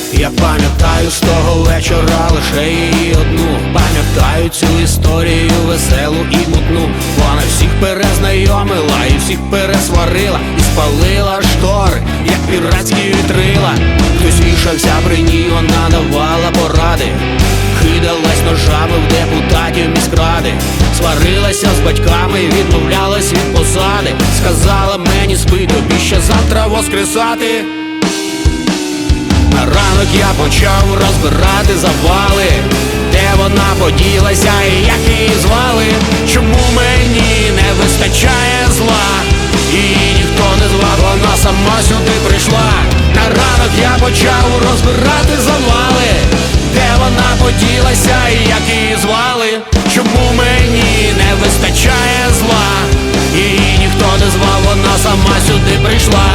Я пам'ятаю з того вечора лише її одну. Пам'ятаю цю історію веселу і мутну. Вона всіх перезнайомила і всіх пересварила, і спалила штори, як піратські вітрила. Хтось вішався при ній, вона давала поради, кидалась ножами в депутатів міськради, сварилася з батьками, відмовлялась від посади. Сказала мені: спи, тобі ще завтра воскресати. На ранок я почав розбирати завали, де вона поділася і як її звали. Чому мені не вистачає зла, і ніхто не звав, вона сама сюди прийшла. На ранок я почав розбирати завали, де вона поділася і як її звали. Чому мені не вистачає зла, і ніхто не звав, вона сама сюди прийшла.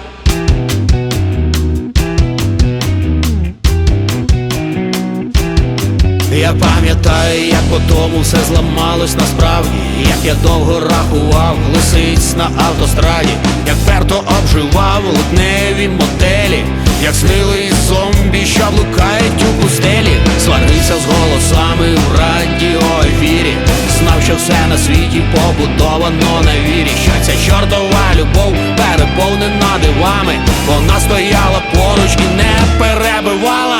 Я пам'ятаю, як по тому все зламалось насправді, як я довго рахував лисиць на автостраді, як перто обживав липневі мотелі, як снились зомбі, що блукають у пустелі. Сварився з голосами в радіоефірі, знав, що все на світі побудовано на вірі, що ця чортова любов переповнена дивами. Вона стояла поруч і не перебивала.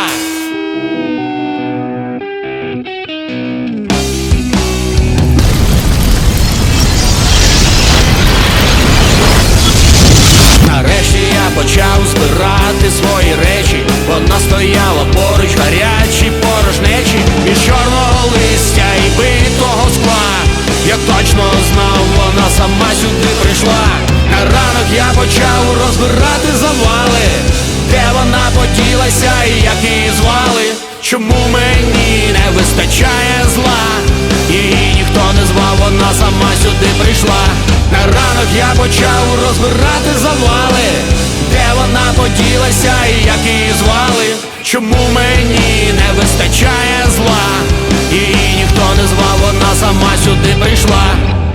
Нарешті я почав збирати свої речі. Вона стояла поруч, гарячі порожнечі, із чорного листя і битого скла. Я точно знав, вона сама сюди прийшла. На ранок я почав розбирати завали, де вона поділася і як її звали. Чому мені не вистачає зла, її ніхто не звав, вона сама сюди прийшла. На ранок я почав розбирати завали, де вона поділася і як її звали. Чому мені не вистачає зла, її ніхто не звав, вона сама сюди прийшла.